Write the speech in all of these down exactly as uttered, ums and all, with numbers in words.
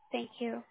Thank you.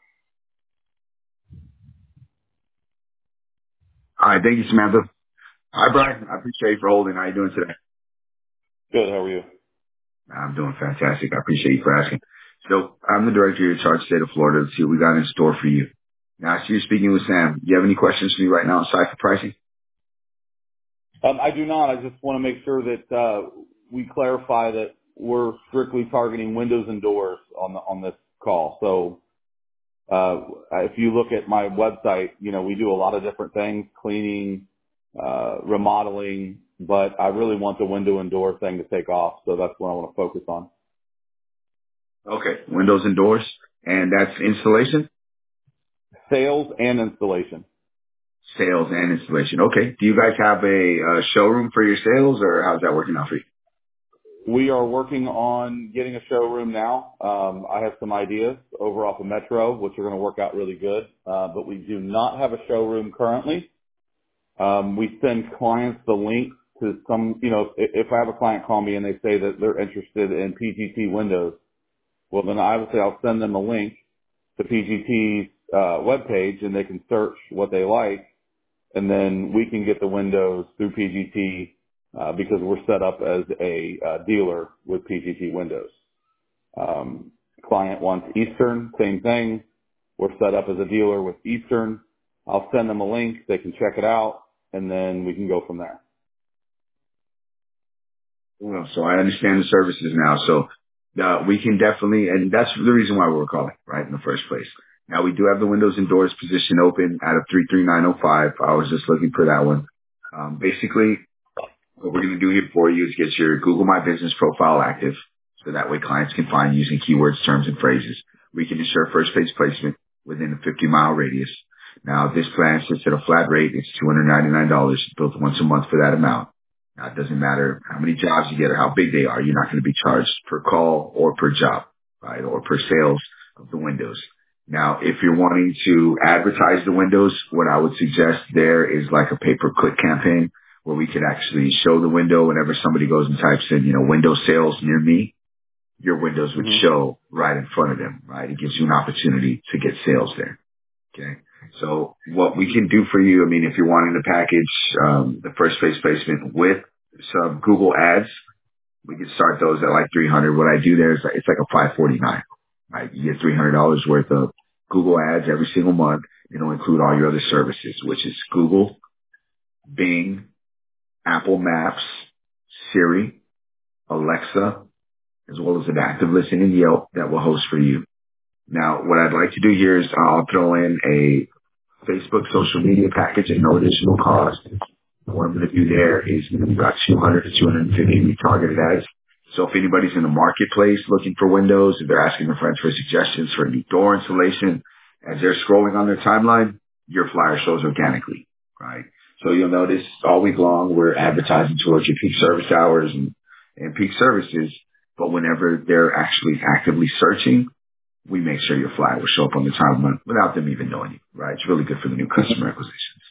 All right. Thank you, Samantha. Hi, Brian. I appreciate you for holding. How you doing today? Good. How are you? I'm doing fantastic. I appreciate you for asking. So I'm the director of your charge state of Florida. Let's see what we got in store for you. Now, I see you're speaking with Sam. Do you have any questions for me right now aside for pricing? Um, I do not. I just want to make sure that uh, we clarify that we're strictly targeting windows and doors on the, on this call. So uh, if you look at my website, you know, we do a lot of different things, cleaning, uh, remodeling, but I really want the window and door thing to take off. So that's what I want to focus on. Okay. Windows and doors. And that's installation? Sales and installation. Sales and installation. Okay. Do you guys have a, uh showroom for your sales, or how's that working out for you? We are working on getting a showroom now. Um, I have some ideas over off of Metro, which are going to work out really good. Uh, but we do not have a showroom currently. Um, we send clients the link to some, you know, if, if I have a client call me and they say that they're interested in P G T windows, well, then I would say I'll send them a link to P G T's uh, webpage and they can search what they like, and then we can get the windows through P G T uh, because we're set up as a uh, dealer with P G T windows. Um, client wants Eastern, same thing. We're set up as a dealer with Eastern. I'll send them a link. They can check it out, and then we can go from there. Well, so I understand the services now. So uh, we can definitely, and that's the reason why we were calling, right, in the first place. Now, we do have the windows and doors position open out of three three nine oh five. I was just looking for that one. Um, basically, what we're going to do here for you is get your Google My Business profile active, so that way clients can find using keywords, terms, and phrases. We can ensure first page placement within a fifty mile radius. Now, this plan sits at a flat rate. It's two hundred ninety-nine dollars, built once a month for that amount. Now, it doesn't matter how many jobs you get or how big they are. You're not going to be charged per call or per job, right, or per sales of the windows. Now, if you're wanting to advertise the windows, what I would suggest there is like a pay-per-click campaign, where we could actually show the window whenever somebody goes and types in, you know, window sales near me, your windows would Mm-hmm. show right in front of them, right? It gives you an opportunity to get sales there. Okay. So what we can do for you, I mean, if you're wanting to package, um, the first phase placement with some Google ads, we can start those at like three hundred. What I do there is like, it's like a five forty-nine, right? You get three hundred dollars worth of Google ads every single month. It'll include all your other services, which is Google, Bing, Apple Maps, Siri, Alexa, as well as an active listen in Yelp that will host for you. Now, what I'd like to do here is I'll throw in a Facebook social media package at no additional cost. What I'm going to do there is about two hundred to two hundred fifty retargeted ads. So if anybody's in the marketplace looking for windows, if they're asking their friends for suggestions for a new door installation, as they're scrolling on their timeline, your flyer shows organically, right? So you'll notice all week long we're advertising towards your peak service hours and, and peak services, but whenever they're actually actively searching, we make sure your flyer will show up on the timeline without them even knowing you, right? It's really good for the new customer acquisitions.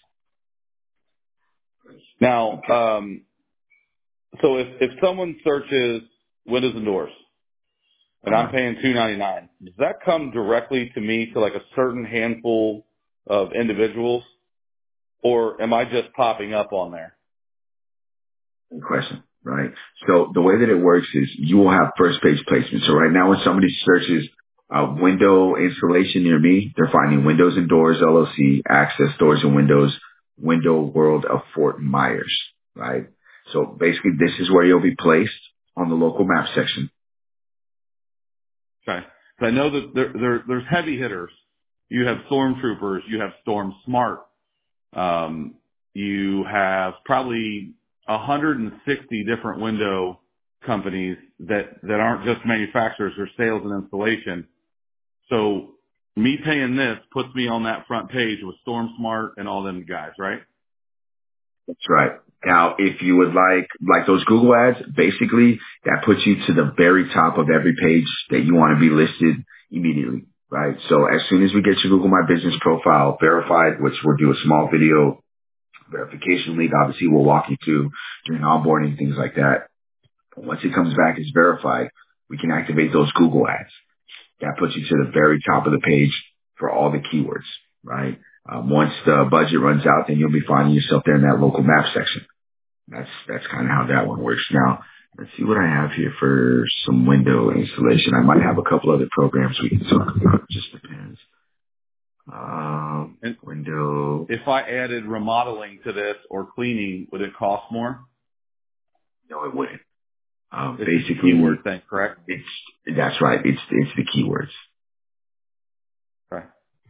Now, Okay. um, so if, if someone searches windows and doors and I'm Uh-huh. paying two ninety-nine, does that come directly to me to like a certain handful of individuals, or am I just popping up on there? Good question, right? So the way that it works is you will have first page placement. So right now when somebody searches uh, window installation near me, they're finding Windows and Doors L L C, Access Doors and Windows, Window World of Fort Myers, right? So basically this is where you'll be placed on the local map section. Okay. So I know that there, there, there's heavy hitters. You have stormtroopers. You have Storm Smart. Um, you have probably one hundred sixty different window companies that, that aren't just manufacturers or sales and installation. So me paying this puts me on that front page with Storm Smart and all them guys, right? That's right. Now, if you would like, like those Google ads, basically that puts you to the very top of every page that you want to be listed immediately, right? So as soon as we get your Google My Business profile verified, which we'll do a small video verification link, obviously we'll walk you through during onboarding, things like that. Once it comes back as verified, we can activate those Google ads. That puts you to the very top of the page for all the keywords, right? Um, once the budget runs out, then you'll be finding yourself there in that local map section. That's, that's kind of how that one works. Now, let's see what I have here for some window installation. I might have a couple other programs we can talk about. It just depends. Um, And window. if I added remodeling to this or cleaning, would it cost more? No, it wouldn't. Um, It's just a basically, keyword thing, correct? it's, that's right. It's, it's the keywords. Okay.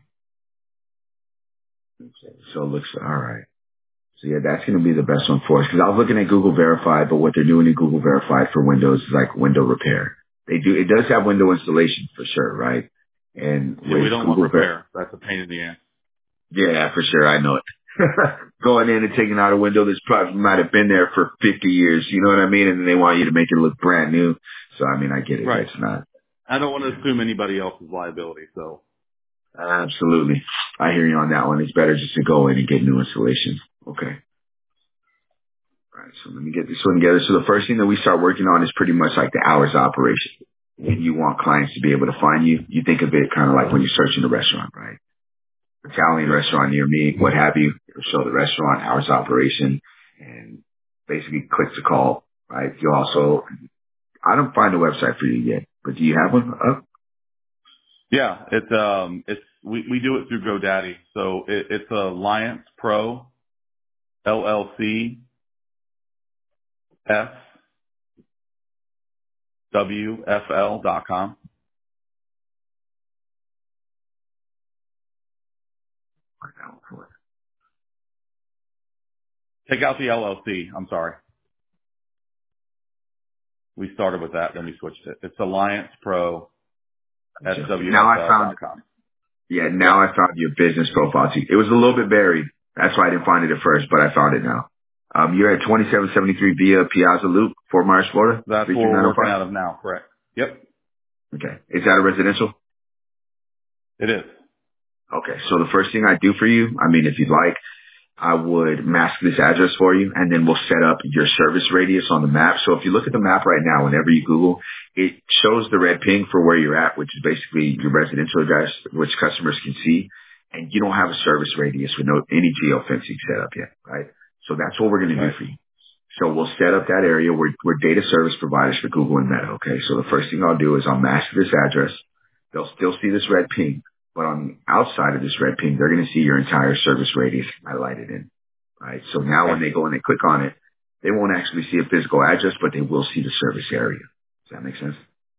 Okay. So it looks all right. So yeah, that's going to be the best one for us because I was looking at Google Verified, but what they're doing in Google Verified for Windows is like window repair. They do, it does have window installation for sure, right? And Yeah, we with don't want Google Ver, repair. That's a pain in the ass. yeah, for sure. I know it. Going in and taking out a window that's probably might have been there for fifty years, you know what I mean? And then they want you to make it look brand new. So I mean, I get it. Right. That's not, I don't want to yeah, assume anybody else's liability, so. absolutely. I hear you on that one. It's better just to go in and get new installations. Okay. All right, so let me get this one together. So the first thing that we start working on is pretty much like the hours of operation. When you want clients to be able to find you, you think of it kind of like when you're searching a restaurant, right? Italian Yep. restaurant near me, what have you. It'll show the restaurant, hours of operation, and basically click to call, right? You also, I don't find a website for you yet, but do you have one up? Yeah, it's, um, it's, we, we do it through GoDaddy. So it, it's Alliance Pro L L C S W F L dot com. Take out the L L C. I'm sorry. We started with that, then we switched it. It's Alliance Pro Now I SWFL found dot com. Yeah, now Yep. I found your business profile too. It was a little bit buried. That's why I didn't find it at first, but I found it now. Um, you're at twenty-seven seventy-three via Piazza Loop, Fort Myers, Florida, That's where we're working out three three nine oh five. of now, correct? Yep, Okay. Is that a residential? it is. Okay. So the first thing I do for you, I mean, if you'd like, I would mask this address for you, and then we'll set up your service radius on the map. So if you look at the map right now, whenever you Google, it shows the red ping for where you're at, which is basically your residential address, which customers can see. And you don't have a service radius with no any geofencing set up yet, right? So that's what we're going to do Right. for you. So we'll set up that area. We're, we're data service providers for Google and Meta. Okay. So the first thing I'll do is I'll mask this address. They'll still see this red ping, but on the outside of this red ping, they're going to see your entire service radius highlighted in, right? So now when Okay. they go and they click on it, they won't actually see a physical address, but they will see the service area. Does that make sense?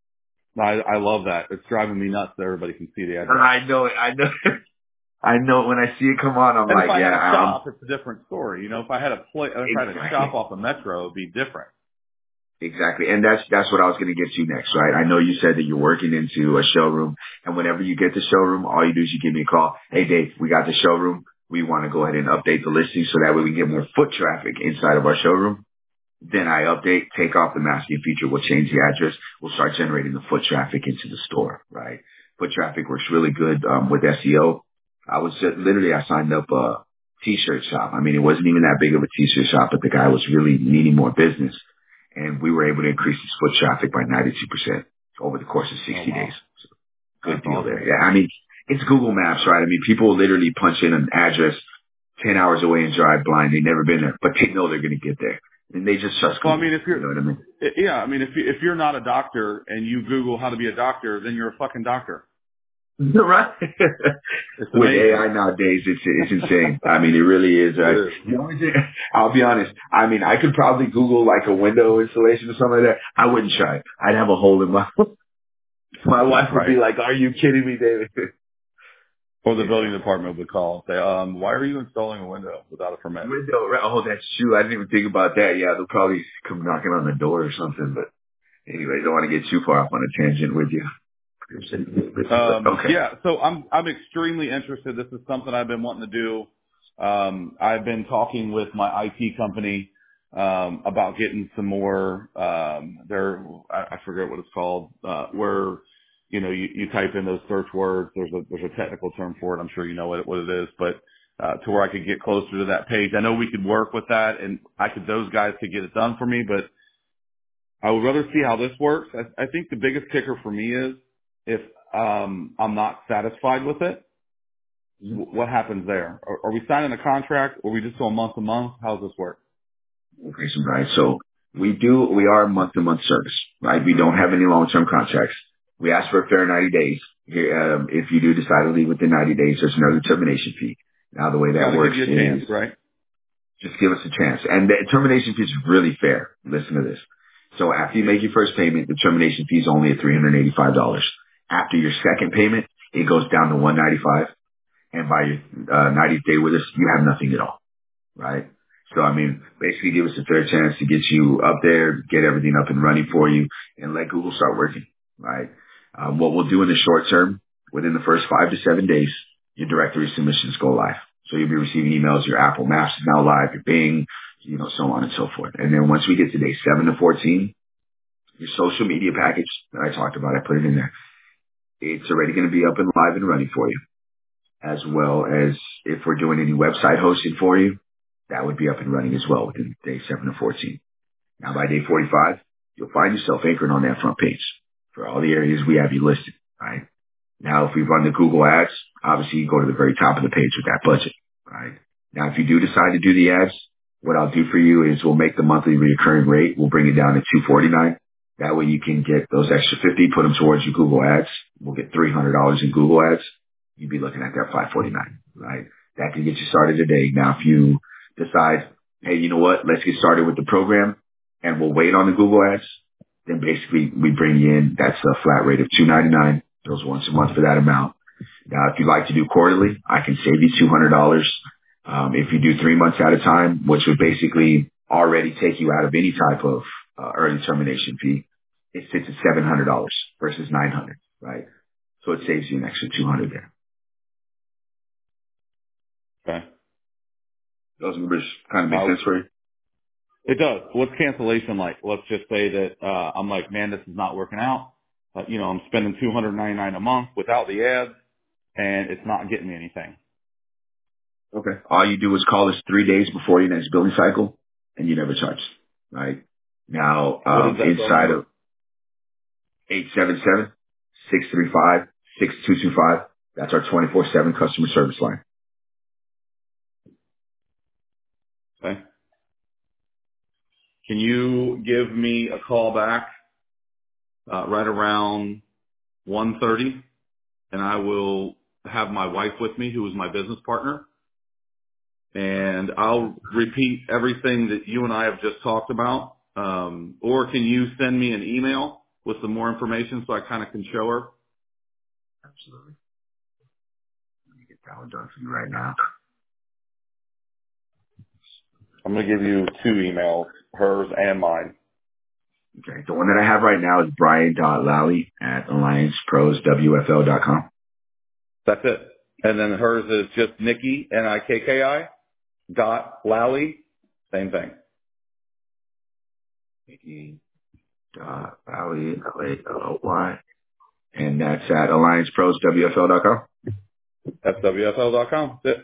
I, I love that. It's driving me nuts that everybody can see the address. I know it. I know. I know. When I see it come on, I'm And if like, I yeah, had a I'm shop, it's a different story. You know, if I had a play, if I had a exactly. shop off a metro, it'd be different. Exactly. And that's, that's what I was going to get to next, right? I know you said that you're working into a showroom, and whenever you get the showroom, all you do is you give me a call. Hey, Dave, we got the showroom. We want to go ahead and update the listing so that way we can get more foot traffic inside of our showroom. Then I update, take off the masking feature. We'll change the address. We'll start generating the foot traffic into the store, right? Foot traffic works really good, um, with S E O. I was just, literally, I signed up a t-shirt shop. I mean, it wasn't even that big of a t-shirt shop, but the guy was really needing more business. And we were able to increase his foot traffic by ninety-two percent over the course of Oh sixty days. wow, So good that's deal there. awesome. Yeah. I mean, it's Google Maps, right? I mean, people literally punch in an address ten hours away and drive blind. They've never been there, but they know they're going to get there. And they just trust Well, I mean, Google. if You you're, know what I mean? yeah, I mean, if you, if you're not a doctor and you Google how to be a doctor, then you're a fucking doctor. Right. It's With A amazing. I nowadays, it's it's insane. I mean, it really is. It Uh, is. the only thing, I'll be honest. I mean, I could probably Google like a window installation or something like that. I wouldn't try. I'd have a hole in my. My wife would be Right. like, "Are you kidding me, David?" Or the Yeah. building department would call and say, um, why are you installing a window without a permit? Window. Right. Oh, that's true. I didn't even think about that. Yeah, they'll probably come knocking on the door or something. But anyway, don't want to get too far off on a tangent with you. Um, Okay. yeah, so I'm, I'm extremely interested. This is something I've been wanting to do. Um, I've been talking with my I T company, um, about getting some more, um, there, I, I forget what it's called, uh, where, you know, you, you type in those search words. There's a, there's a technical term for it. I'm sure you know what it, what it is, but, uh, to where I could get closer to that page. I know we could work with that and I could, those guys could get it done for me, but I would rather see how this works. I, I think the biggest kicker for me is if um, I'm not satisfied with it, Mhm. w- what happens there? Are, are we signing a contract, or we just go month to month? How does this work? Okay, so right. So we do, we are a month to month service, right? We don't have any long term contracts. We ask for a fair ninety days. Here, um, if you do decide to leave within ninety days, there's another termination fee. Now the way Got that to give works you a chance, is right? just give us a chance. And the termination fee is really fair. Listen to this. So after you make your first payment, the termination fee is only at three hundred eighty-five dollars. After your second payment, it goes down to one hundred ninety-five dollars. And by your uh, ninetieth day with us, you have nothing at all. Right? So, I mean, basically give us a fair chance to get you up there, get everything up and running for you, and let Google start working, right? Um, what we'll do in the short term, within the first five to seven days, your directory submissions go live. So you'll be receiving emails, your Apple Maps is now live, your Bing, you know, so on and so forth. And then once we get to day seven to fourteen, your social media package that I talked about, I put it in there. It's already going to be up and live and running for you, as well as if we're doing any website hosting for you, that would be up and running as well within day seven to fourteen. Now by day forty-five, you'll find yourself anchored on that front page for all the areas we have you listed, right? Now, if we run the Google ads, obviously you go to the very top of the page with that budget, right? Now, if you do decide to do the ads, what I'll do for you is we'll make the monthly recurring rate. We'll bring it down to two forty-nine. That way you can get those extra fifty, put them towards your Google ads. We'll get three hundred dollars in Google ads. You'd be looking at that five forty-nine, right? That can get you started today. Now, if you decide, hey, you know what? Let's get started with the program and we'll wait on the Google ads. Then basically we bring you in. That's a flat rate of two ninety-nine. Goes once a month for that amount. Now, if you'd like to do quarterly, I can save you two hundred dollars. Um, if you do three months at a time, which would basically already take you out of any type of uh, early termination fee, it sits at seven hundred dollars versus nine hundred dollars, right? So it saves you an extra two hundred dollars there. Okay. Those numbers kind of make Now, sense for you? it does. What's cancellation like? Let's just say that uh, I'm like, man, this is not working out. Uh, you know, I'm spending two hundred ninety-nine a month without the ads, and it's not getting me anything. Okay. All you do is call us three days before your next billing cycle, and you never charge, right? Now, What is um, that phone inside number? of eight seven seven, six three five, six two two five. That's our twenty-four seven customer service line. Okay. Can you give me a call back uh, right around one thirty, and I will have my wife with me, who is my business partner, and I'll repeat everything that you and I have just talked about. Um, or can you send me an email with some more information so I kind of can show her? Absolutely. Let me get that one done for you right now. I'm going to give you two emails, hers and mine. Okay. The one that I have right now is brian dot lally at alliance pros w f l dot com. That's it. And then hers is just Nikki, N I K K I, dot Lally, same thing. Dot lally, L A L O Y. And that's at alliance pros w f l dot com. S W F L dot com. That's it.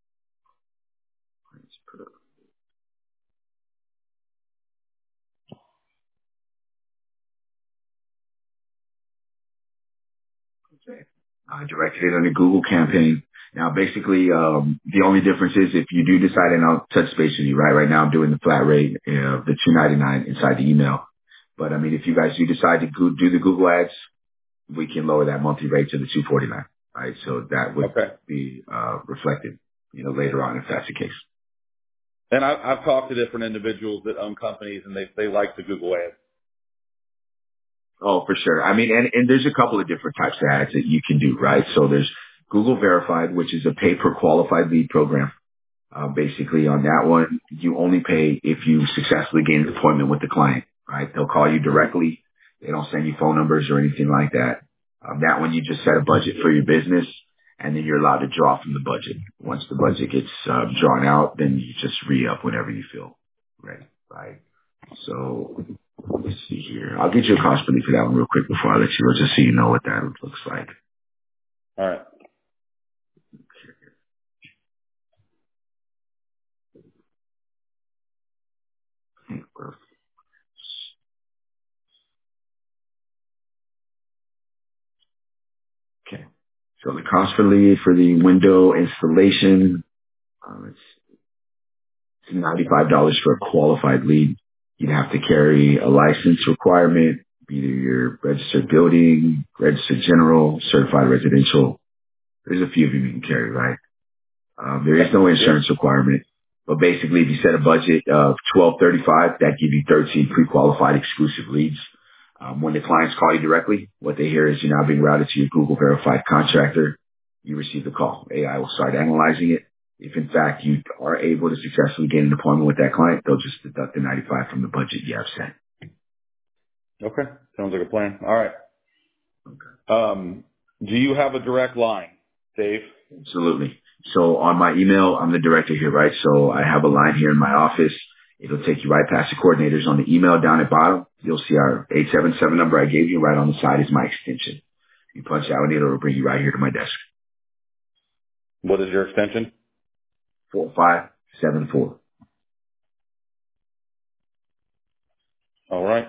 Okay. I directed it on a Google campaign. Now, basically, um, the only difference is if you do decide, and I'll touch base with you, right? Right now, I'm doing the flat rate, uh, the two ninety-nine inside the email. But I mean, if you guys do decide to go, do the Google ads, we can lower that monthly rate to the two forty-nine, right? So that would Okay. be uh, reflected, you know, later on if that's the case. And I, I've talked to different individuals that own companies, and they they like the Google ads. Oh, for sure. I mean, and, and there's a couple of different types of ads that you can do, right? So there's Google Verified, which is a pay per qualified lead program. Uh, basically on that one, you only pay if you successfully gain an appointment with the client, right? They'll call you directly. They don't send you phone numbers or anything like that. Um, that one, you just set a budget for your business and then you're allowed to draw from the budget. Once the budget gets uh, drawn out, then you just re-up whenever you feel ready, right? So let's see here. I'll get you a cost per lead for that one real quick before I let you go, just so you know what that looks like. All right. So the cost per lead for the window installation, um, it's it's ninety-five dollars for a qualified lead. You'd have to carry a license requirement, either your registered building, registered general, certified residential. There's a few of them you can carry, right? Um, there is Yep. no Yep. insurance requirement. But basically, if you set a budget of twelve thirty-five, that gives you thirteen pre-qualified exclusive leads. Um, when the clients call you directly, what they hear is you're now being routed to your Google verified contractor. You receive the call. A I will start analyzing it. If in fact you are able to successfully get an appointment with that client, they'll just deduct the ninety-five from the budget you have set. Okay. Sounds like a plan. All right. Um, do you have a direct line, Dave? Absolutely. So on my email, I'm the director here, right? So I have a line here in my office. It'll take you right past the coordinators. On the email down at bottom, you'll see our eight seven seven number I gave you. Right on the side is my extension. You punch out in it, it'll bring you right here to my desk. What is your extension? four five seven four. All right.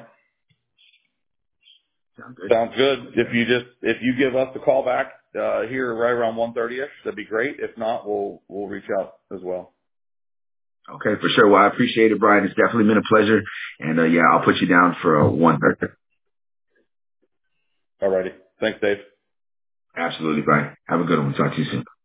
Sound good? Sounds good. If you just, if you give us a call back, uh, here right around one thirty-ish, that'd be great. If not, we'll, we'll reach out as well. Okay, for sure. Well, I appreciate it, Brian. It's definitely been a pleasure. And uh, yeah, I'll put you down for a one thirty. All righty. Thanks, Dave. Absolutely, Brian. Have a good one. Talk to you soon.